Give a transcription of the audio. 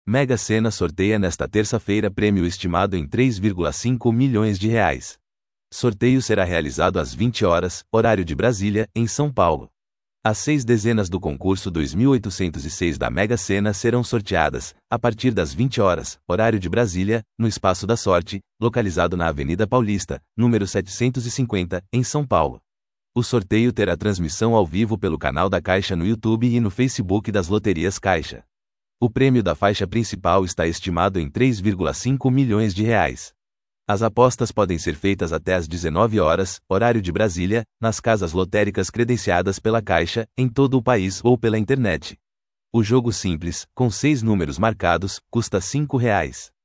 Mega Sena sorteia nesta terça-feira prêmio estimado em 3,5 milhões de reais. Sorteio será realizado às 20 horas, horário de Brasília, em São Paulo. As 6 dezenas do concurso 2806 da Mega Sena serão sorteadas, a partir das 20 horas, horário de Brasília, no Espaço da Sorte, localizado na Avenida Paulista, número 750, em São Paulo. O sorteio terá transmissão ao vivo pelo canal da Caixa no YouTube e no Facebook das Loterias Caixa. O prêmio da faixa principal está estimado em 3,5 milhões de reais. As apostas podem ser feitas até às 19 horas, horário de Brasília, nas casas lotéricas credenciadas pela Caixa, em todo o país ou pela internet. O jogo simples, com 6 números marcados, custa R$ 5.